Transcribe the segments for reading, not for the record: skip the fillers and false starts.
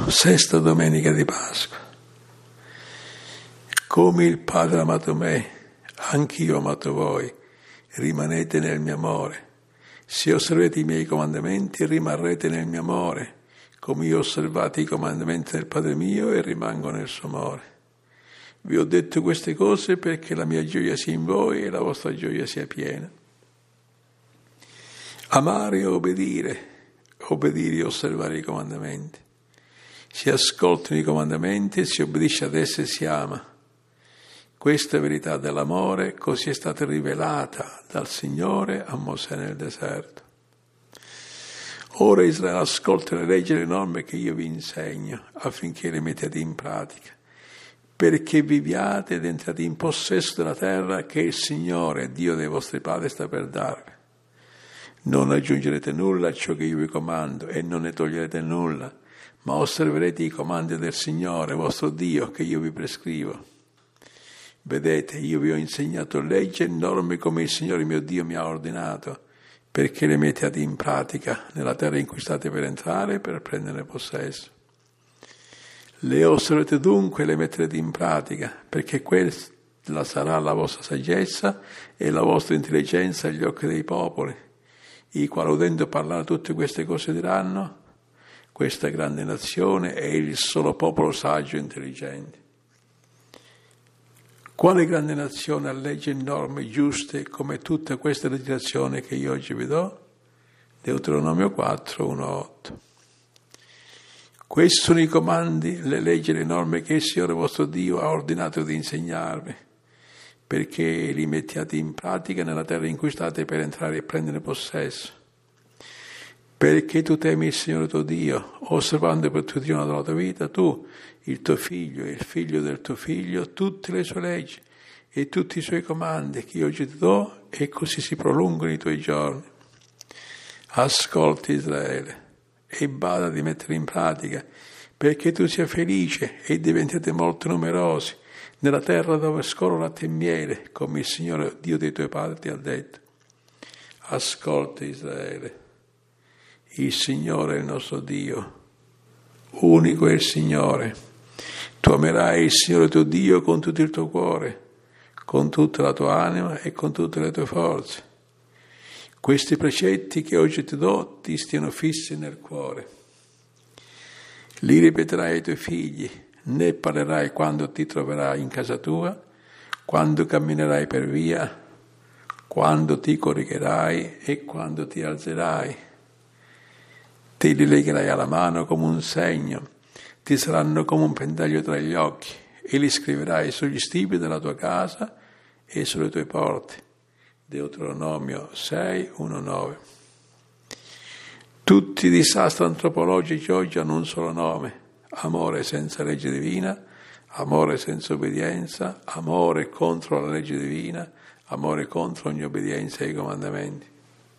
Sesta domenica di Pasqua. Come il Padre ha amato me, anch'io ho amato voi, rimanete nel mio amore. Se osservate i miei comandamenti, rimarrete nel mio amore, come io ho osservato i comandamenti del Padre mio e rimango nel suo amore. Vi ho detto queste cose perché la mia gioia sia in voi e la vostra gioia sia piena. Amare e obbedire e osservare i comandamenti. Si ascoltano i comandamenti e si obbedisce ad essi e si ama. Questa verità dell'amore così è stata rivelata dal Signore a Mosè nel deserto. Ora Israele ascolta le leggi e le norme che io vi insegno affinché le mettete in pratica, perché viviate ed entrate in possesso della terra che il Signore, Dio dei vostri padri, sta per darvi. Non aggiungerete nulla a ciò che io vi comando e non ne toglierete nulla, ma osserverete i comandi del Signore, vostro Dio, che io vi prescrivo. Vedete, io vi ho insegnato leggi e norme come il Signore mio Dio mi ha ordinato, perché le mettiate in pratica nella terra in cui state per entrare per prenderne possesso. Le osservate dunque e le metterete in pratica, perché quella sarà la vostra saggezza e la vostra intelligenza agli occhi dei popoli, i quali udendo parlare tutte queste cose diranno: questa grande nazione è il solo popolo saggio e intelligente. Quale grande nazione ha leggi e norme giuste come tutta questa legislazione che io oggi vi do? Deuteronomio 4, 1, 8. Questi sono i comandi, le leggi e le norme che il Signore vostro Dio ha ordinato di insegnarvi, perché li mettiate in pratica nella terra in cui state per entrare e prendere possesso. Perché tu temi il Signore tuo Dio, osservando per tutti i giorni della tua vita, tu, il tuo figlio e il figlio del tuo figlio, tutte le sue leggi e tutti i suoi comandi che io oggi ti do, e così si prolungano i tuoi giorni. Ascolti Israele e bada di mettere in pratica, perché tu sia felice e diventate molto numerosi nella terra dove scorre latte e miele, come il Signore Dio dei tuoi padri ti ha detto. Ascolta Israele. Il Signore è il nostro Dio, unico è il Signore. Tu amerai il Signore tuo Dio con tutto il tuo cuore, con tutta la tua anima e con tutte le tue forze. Questi precetti che oggi ti do ti stiano fissi nel cuore. Li ripeterai ai tuoi figli, ne parlerai quando ti troverai in casa tua, quando camminerai per via, quando ti corrigerai e quando ti alzerai. Te li legherai alla mano come un segno, ti saranno come un pendaglio tra gli occhi, e li scriverai sugli stipiti della tua casa e sulle tue porte. Deuteronomio 6, 1, 9. Tutti i disastri antropologici oggi hanno un solo nome: amore senza legge divina, amore senza obbedienza, amore contro la legge divina, amore contro ogni obbedienza ai comandamenti.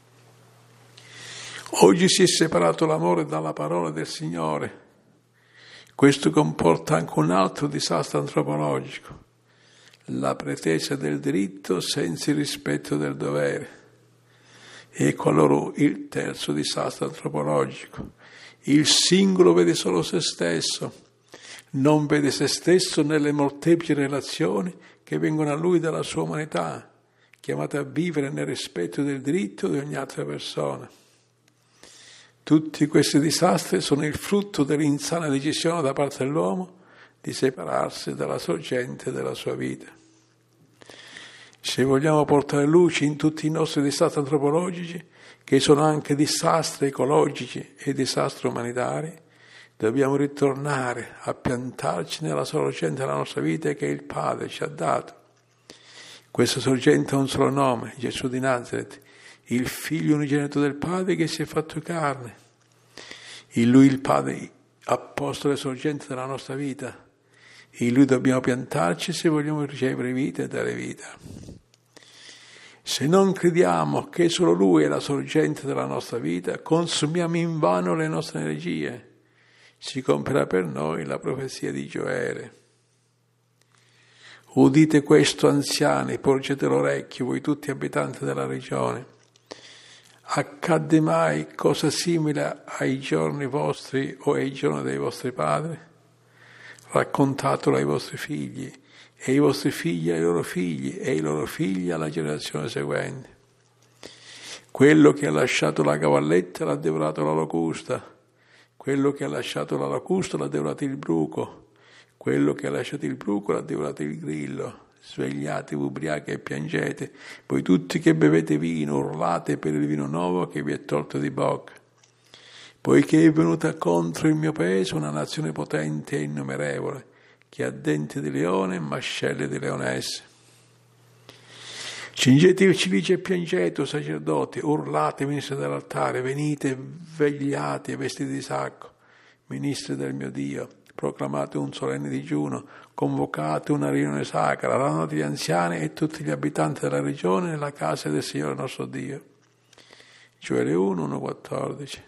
Oggi si è separato l'amore dalla parola del Signore. Questo comporta anche un altro disastro antropologico: la pretesa del diritto senza il rispetto del dovere. Ecco allora il terzo disastro antropologico. Il singolo vede solo se stesso, non vede se stesso nelle molteplici relazioni che vengono a lui dalla sua umanità, chiamata a vivere nel rispetto del diritto di ogni altra persona. Tutti questi disastri sono il frutto dell'insana decisione da parte dell'uomo di separarsi dalla sorgente della sua vita. Se vogliamo portare luce in tutti i nostri disastri antropologici, che sono anche disastri ecologici e disastri umanitari, dobbiamo ritornare a piantarci nella sorgente della nostra vita che il Padre ci ha dato. Questa sorgente ha un solo nome: Gesù di Nazaret, il Figlio unigenito del Padre che si è fatto carne. In Lui il Padre ha posto le sorgenti della nostra vita. In Lui dobbiamo piantarci se vogliamo ricevere vita e dare vita. Se non crediamo che solo Lui è la sorgente della nostra vita, consumiamo invano le nostre energie. Si compierà per noi la profezia di Gioele. Udite questo, anziani, porgete l'orecchio, voi tutti abitanti della regione. Accadde mai cosa simile ai giorni vostri o ai giorni dei vostri padri? Raccontatelo ai vostri figli, e i vostri figli ai loro figli, e i loro figli alla generazione seguente. Quello che ha lasciato la cavalletta l'ha devorato la locusta, quello che ha lasciato la locusta l'ha devorato il bruco, quello che ha lasciato il bruco l'ha devorato il grillo. Svegliatevi ubriachi e piangete, voi tutti che bevete vino, urlate per il vino nuovo che vi è tolto di bocca. Poiché è venuta contro il mio paese una nazione potente e innumerevole, che ha denti di leone e mascelle di leonesse. Cingetevi cilice e piangete, o sacerdoti, urlate, ministri dell'altare, venite vegliati e vestiti di sacco, ministri del mio Dio, proclamate un solenne digiuno, convocate una riunione sacra, radunate gli anziani e tutti gli abitanti della regione nella casa del Signore nostro Dio. Gioele 1:14.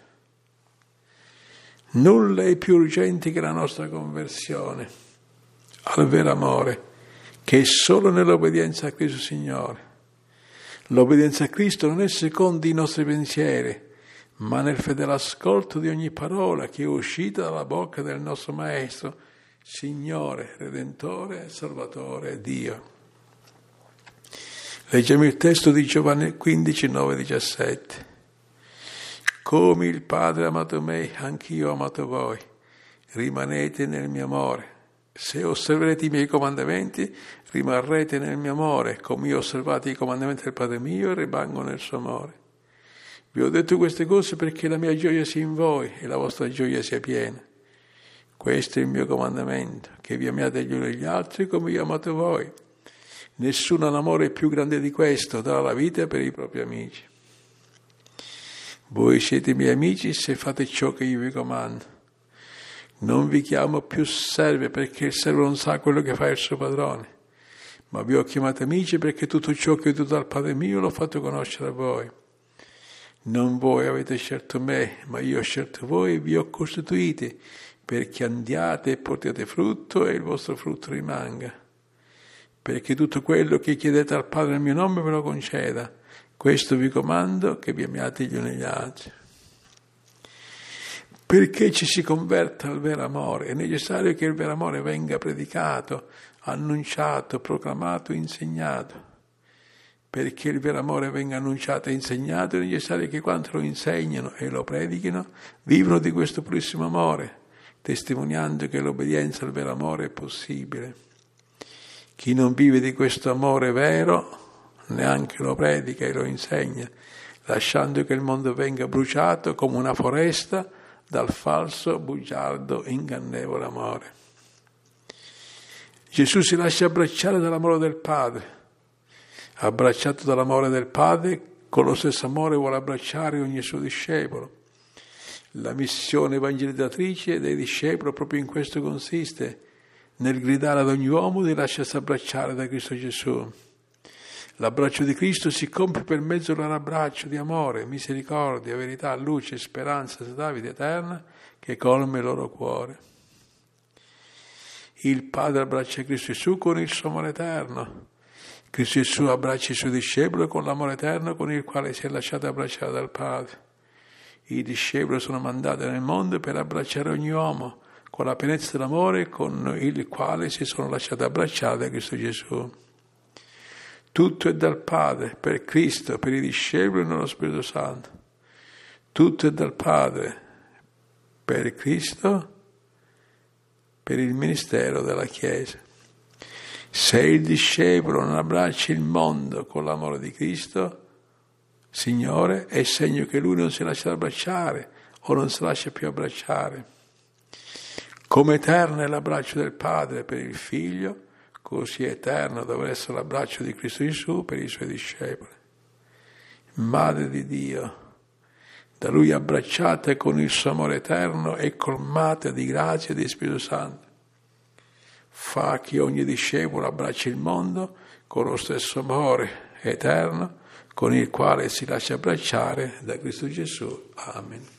Nulla è più urgente che la nostra conversione al vero amore, che è solo nell'obbedienza a Cristo Signore. L'obbedienza a Cristo non è secondo i nostri pensieri, ma nel fedele ascolto di ogni parola che è uscita dalla bocca del nostro Maestro, Signore, Redentore, Salvatore, Dio. Leggiamo il testo di Giovanni 15:9-17. Come il Padre ha amato me, anch'io ho amato voi. Rimanete nel mio amore. Se osserverete i miei comandamenti, rimarrete nel mio amore, come io ho osservato i comandamenti del Padre mio e rimango nel suo amore. Vi ho detto queste cose perché la mia gioia sia in voi e la vostra gioia sia piena. Questo è il mio comandamento, che vi amiate gli uni e gli altri come io ho amato voi. Nessuno ha un amore più grande di questo, dà la vita per i propri amici. Voi siete miei amici se fate ciò che io vi comando. Non vi chiamo più servi perché il servo non sa quello che fa il suo padrone, ma vi ho chiamato amici perché tutto ciò che ho dato dal Padre mio l'ho fatto conoscere a voi. Non voi avete scelto me, ma io ho scelto voi e vi ho costituiti perché andiate e portiate frutto e il vostro frutto rimanga. Perché tutto quello che chiedete al Padre nel mio nome ve lo conceda. Questo vi comando, che vi amiate gli uni gli altri. Perché ci si converta al vero amore, è necessario che il vero amore venga predicato, annunciato, proclamato, insegnato. Perché il vero amore venga annunciato e insegnato, è necessario che quanti lo insegnano e lo predichino vivano di questo purissimo amore, testimoniando che l'obbedienza al vero amore è possibile. Chi non vive di questo amore vero, neanche lo predica e lo insegna, lasciando che il mondo venga bruciato come una foresta dal falso, bugiardo, ingannevole amore. Gesù si lascia abbracciare dall'amore del Padre. Abbracciato dall'amore del Padre, con lo stesso amore vuole abbracciare ogni suo discepolo. La missione evangelizzatrice dei discepoli proprio in questo consiste, nel gridare ad ogni uomo di lasciarsi abbracciare da Cristo Gesù. L'abbraccio di Cristo si compie per mezzo dell'abbraccio di amore, misericordia, verità, luce, speranza, vita eterna che colma il loro cuore. Il Padre abbraccia Cristo Gesù con il suo amore eterno. Cristo Gesù abbraccia i suoi discepoli con l'amore eterno con il quale si è lasciato abbracciare dal Padre. I discepoli sono mandati nel mondo per abbracciare ogni uomo con la pienezza dell'amore con il quale si sono lasciati abbracciare da Cristo Gesù. Tutto è dal Padre, per Cristo, per i discepoli e nello Spirito Santo. Tutto è dal Padre, per Cristo, per il ministero della Chiesa. Se il discepolo non abbraccia il mondo con l'amore di Cristo, Signore, è segno che lui non si lascia abbracciare o non si lascia più abbracciare. Come eterno è l'abbraccio del Padre per il Figlio, così eterno dovrà essere l'abbraccio di Cristo Gesù per i suoi discepoli. Madre di Dio, da Lui abbracciate con il suo amore eterno e colmate di grazia e di Spirito Santo. Fa che ogni discepolo abbracci il mondo con lo stesso amore eterno con il quale si lascia abbracciare da Cristo Gesù. Amen.